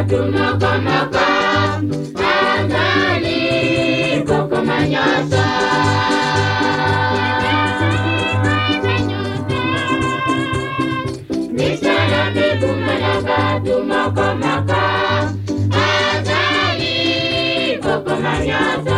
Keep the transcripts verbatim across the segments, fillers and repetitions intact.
batu moko-moko azali koko manyoso. Misala bibumala batu moko-moko azali koko manyoso.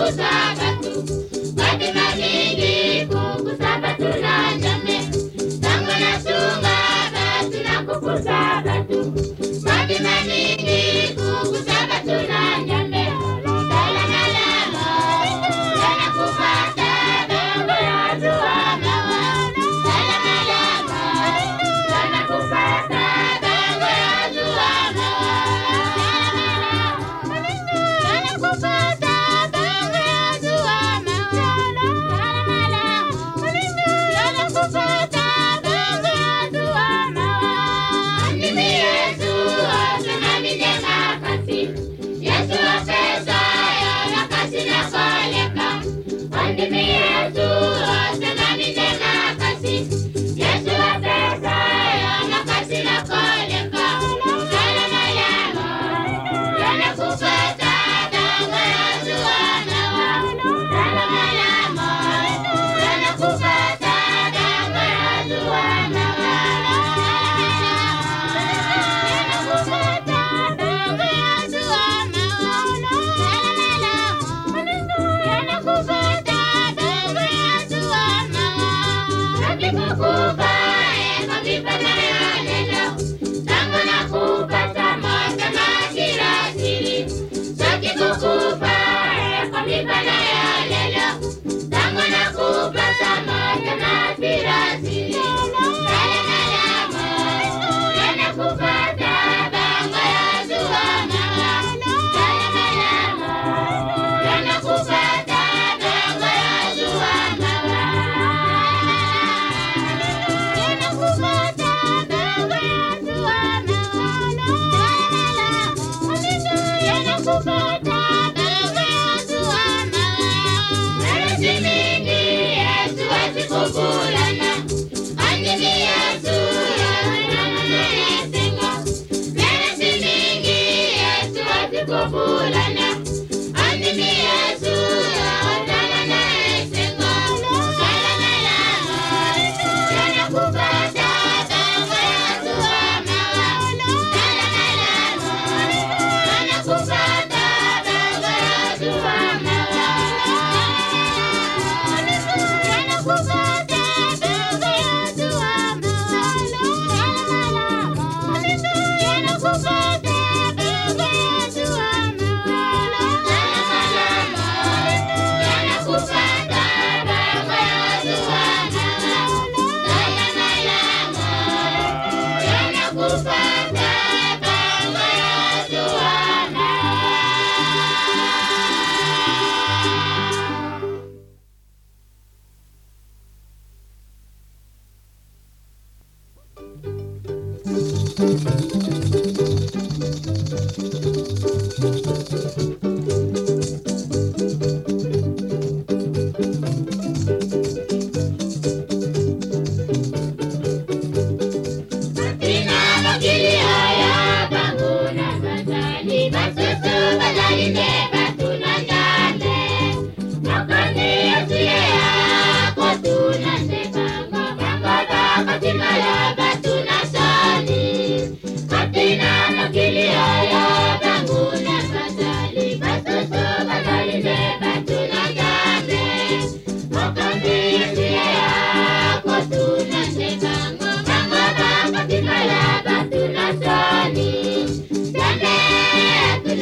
sabatu. Bati maningi kuku sabatu na njame. Tango na sunga batu na kuku sabatu. Bati maningi kuku sabatu na njame. Dala na lama, dala kupata bango ya zua mawa. Dala na lama, dala kupata bango ya zua mawa. Dala kupata bango ya zua mawa. Dala kupata bango ya zua mawa. Andimi Yesu asenami jema kasi. Yesu apesa ya nakasi na koleka. Andimi Yesu asenami jema kasi. Yesu apesa ya nakasi na koleka. Dala malama, dala kupata bango ya zua mawa. Dala malama, dala kupata bango ya zua mawa. Dala kupata bango ya zua mawa. Dala kupata bango ya zua mawa. Nakikukupa ema vipana ya lelo. Tango na kupata moja makira siri. Nakikukupa ema vipana ya lelo. Tango na kupata moja makira siri. Dala malama, dala kupata bango ya zua mawa. Dala malama, dala kupata bango ya zua mawa. Dala kupata bango ya zua mawa. Dala kupata bango ya zua mawa. Meresi mingi Yesu asikubulana. Andimi Yesu yawenana na yesengo. Meresi mingi Yesu asikubulana. Andimi Yesu yawenana na yesengo. Dala malama, dala kupata bango ya zua mawa. Dala malama, dala kupata bango ya zua mawa. Dala kupata bango ya zua mawa. Dala kupata bango ya zua mawa. Dala malama, dala kupata bango ya zua mawa. Dala malama, dala kupata bango ya zua Katina bakili haya banguna bazali basusu bazali ne batuna ndale. Makani yasiye yako tuna sebango bango bakatima ya batuna sali. Katina bakili haya banguna bazali basusu bazali ne batuna ndale. Makani yasiye yako tuna sebango bango bakatima ya batuna sali. Dame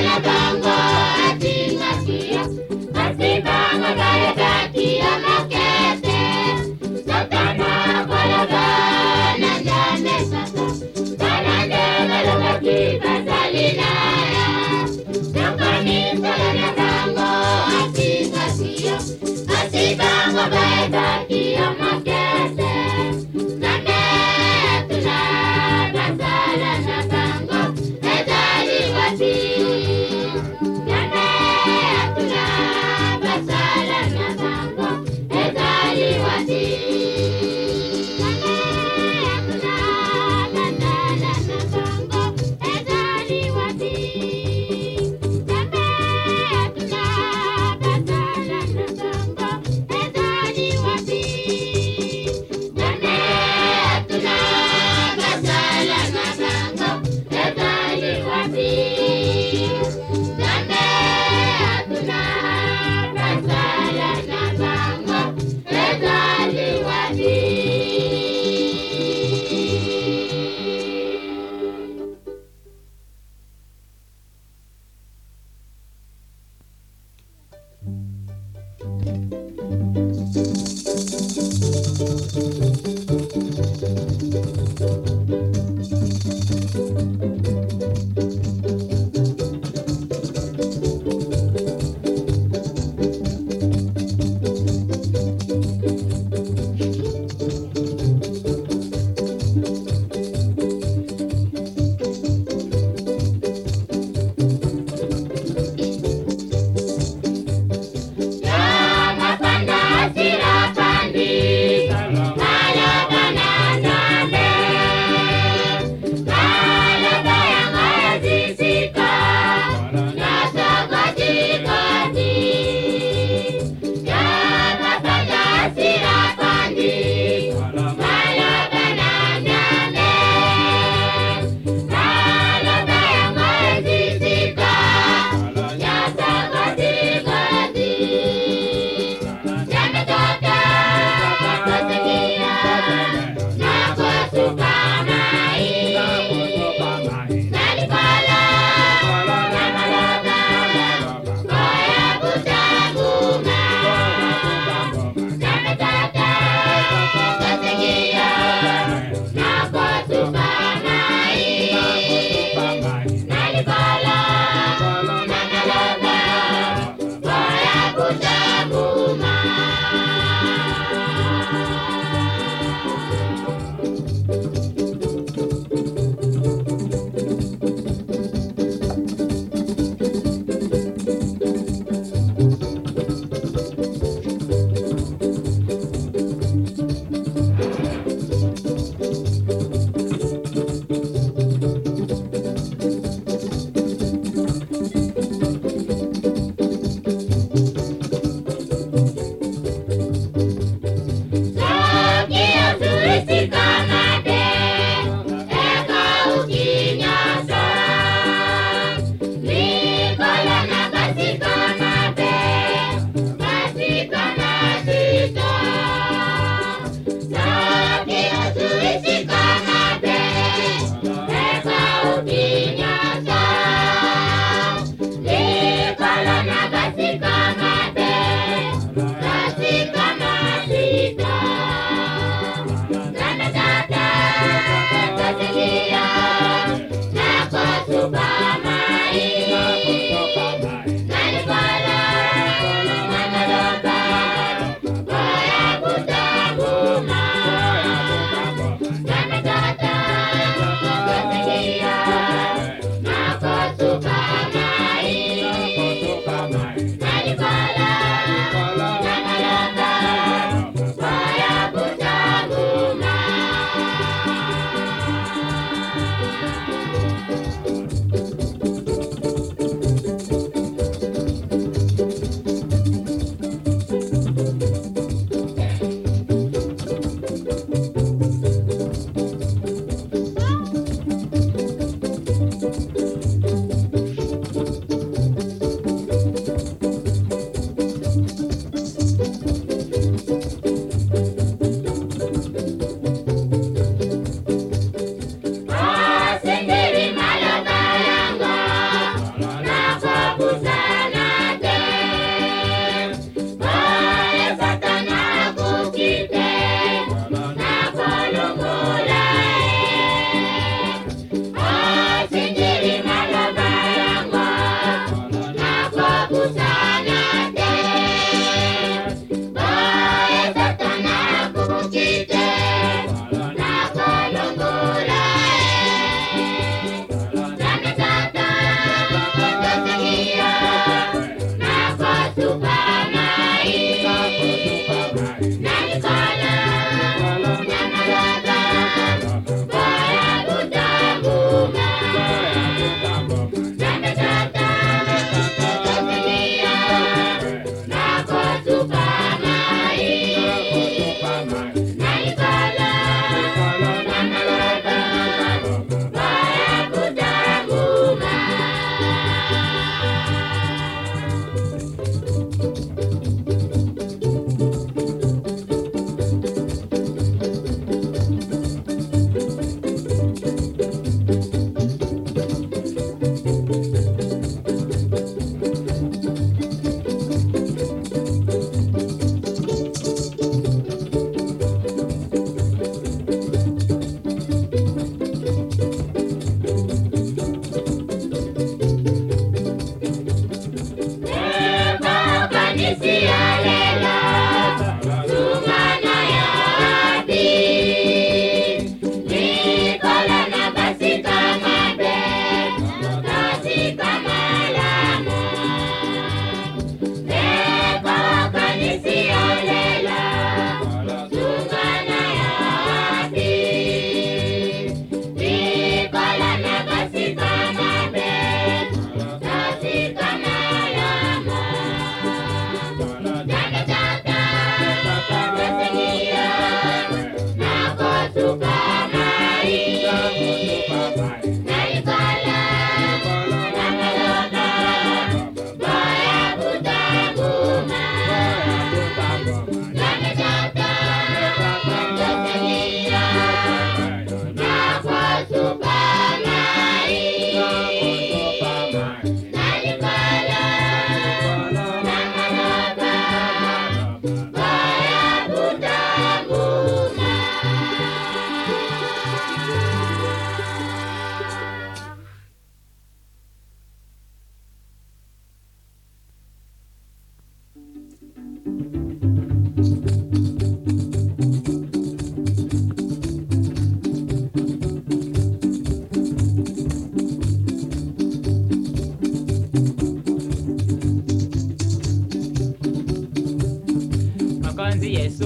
na bango atingatia asibanga barekati amakete satana kologana njane sata salande balokati basalinaya nakani sala na bango atingatia asibanga barekati amakete nane tuna basala na bango edali wati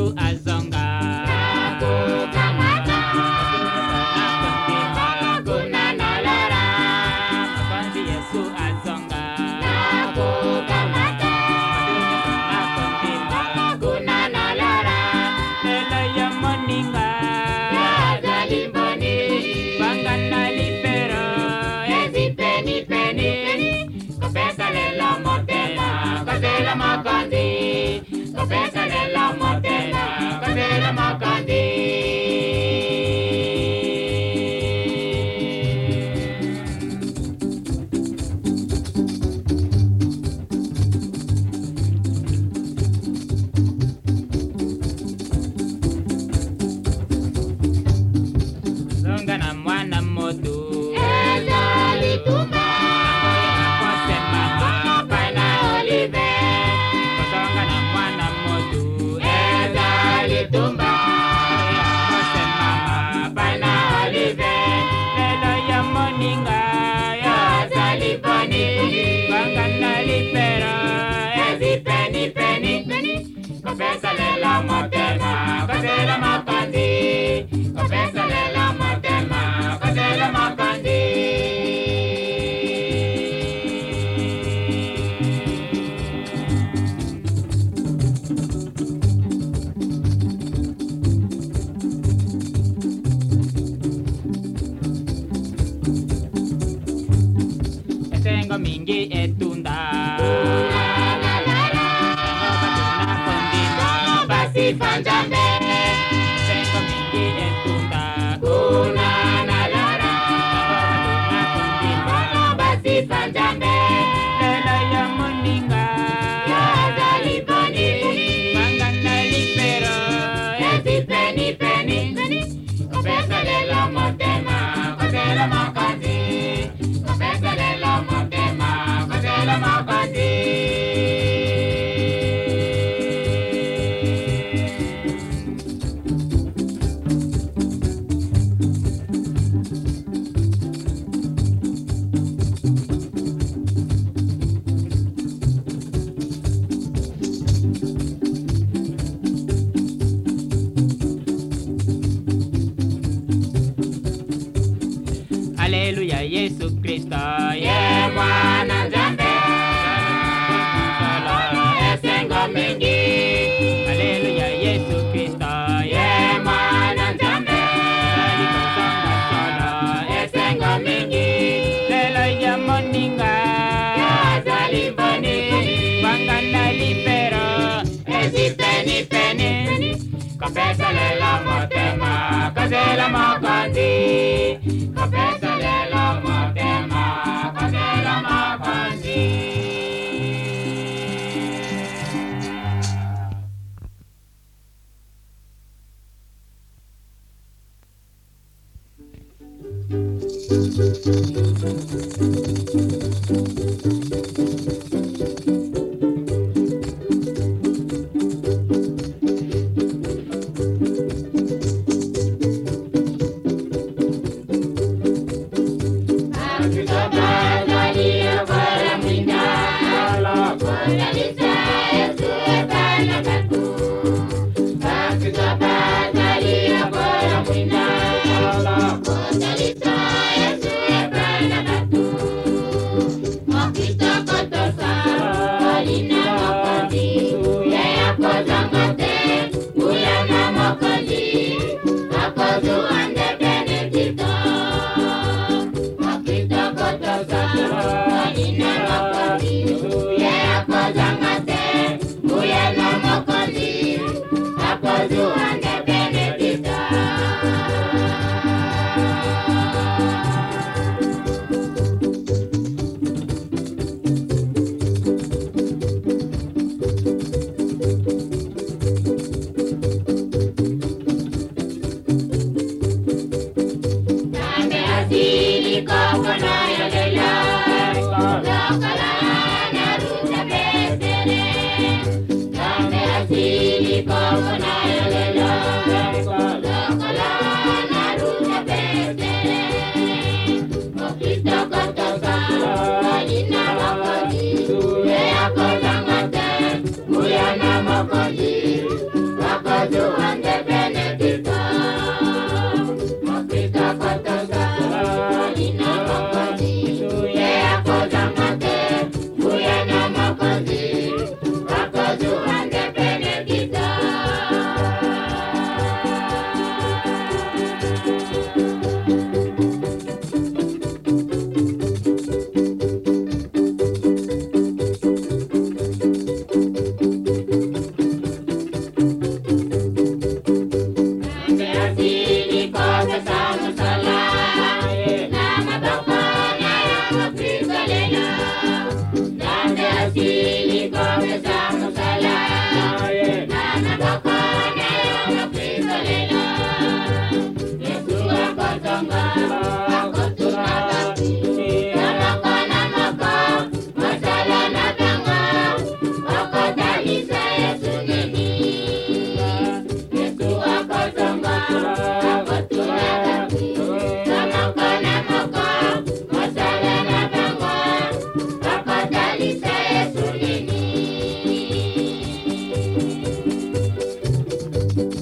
Yesu azonga. Nakukamata. Nakondima. Kuna nalora. Makonzi Yesu azonga. Nakukamata. Nakondima. Kuna nalora. Lelo ya moninga. Yazalimboni. Bangana lipero. Ezi peni peni. Kopesa lela motema. Kazela makanzi. Kopesa lela motema. Kazela makanzi. Zonga na mwana moto. Ezalitumba. Kose mama. Pana Olive. Zonga na mwana moto. Ezalitumba. Kose mama. Pana Olive. Lelo ya moninga. Yazaliponi. Bangana lipero. Ezi peni peni. Kopesa lela motema. Kazela makanzi. Kopesa lela motema. Kazela makanzi. Esengo mingi etunda. Batuna kondima. Basi fanjambe. Esengo mingi etunda. Kuna nalora. Batuna kondima. Basi fanjambe. Lelo ya moninga. Yazaliponi. Bangana lipero. Ezi peni peni. Kopesa lela motema. Kazela makanzi. Kopesa lela motema. Kazela makanzi. Haleluya Yesu Kristo. Ye Bwana Nzambe. Esengo mingi. Haleluya Yesu Kristo. Ye Bwana Nzambe. Esengo mingi. Lelo ya moninga. Yazalimboni. Bangana lipero. Ezi peni peni. Kopesa lela motema. Kazela makanzi. Kopesa lela motema. Kazela makanzi.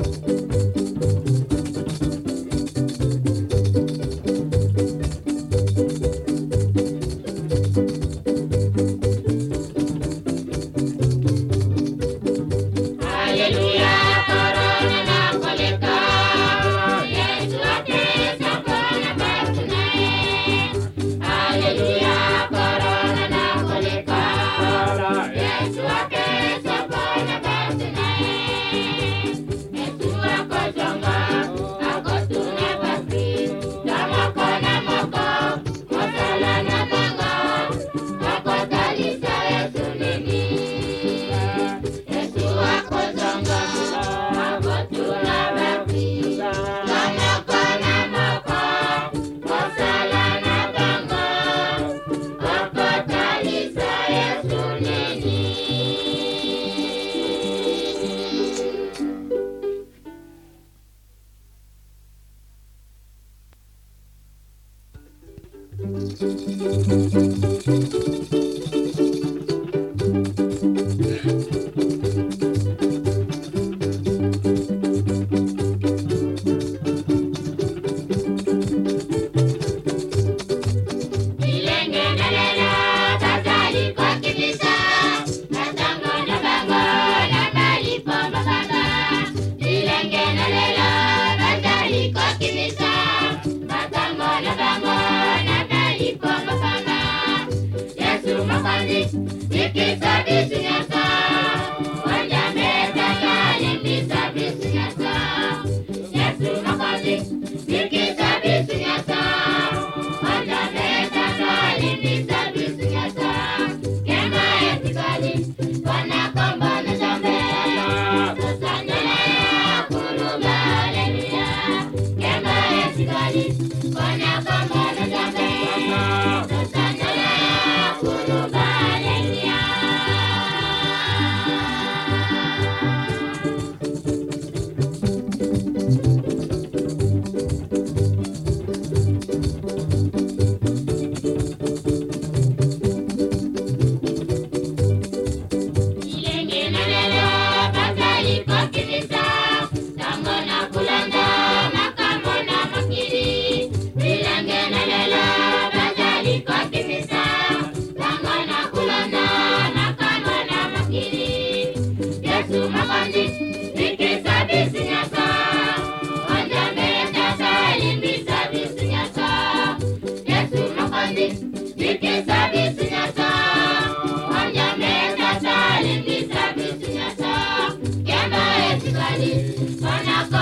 Wanna